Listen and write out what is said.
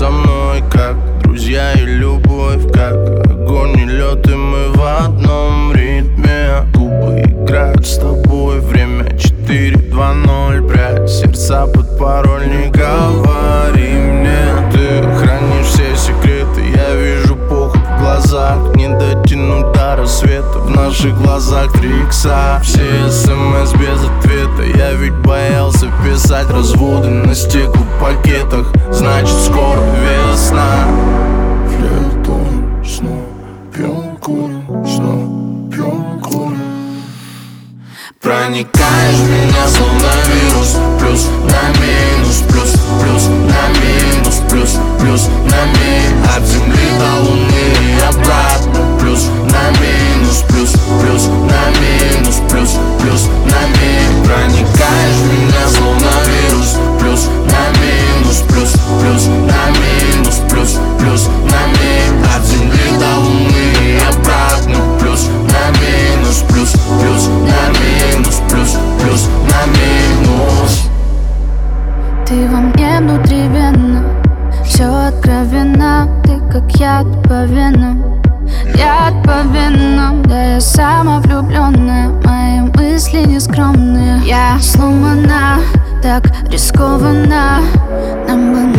со мной, как друзья и любовь, как огонь и лед, и мы в одном ритме. Губы играют с тобой, время 4:20. Прячь сердца под пароль, не говори мне. Ты хранишь все секреты, я вижу похоть в глазах. Не дотянуть до рассвета, в наших глазах 3 икса. Все СМС без ответа, я ведь боялся писать разводы на стеклопакетах. Значит, скоро весна. Флиртуем, снова пьем, курим, снова пьем, курим. Проникаешь в меня словно вирус. Плюс на минус, плюс, плюс на минус, плюс, плюс на минус. От земли до луны и обратно. Плюс на минус, плюс, плюс на минус, плюс, плюс на минус. Проникаешь в меня словно вирус. Плюс на минус, плюс, плюс на минус, плюс, плюс на минус. От земли до луны и обратно. Плюс на минус, плюс, плюс на минус, плюс, плюс на минус. Ты во мне внутривенно, все откровенно. Ты как яд по венам, яд по венам. Да я сама влюбленная, мои мысли нескромные. Я сломана, так рискованно, нам бы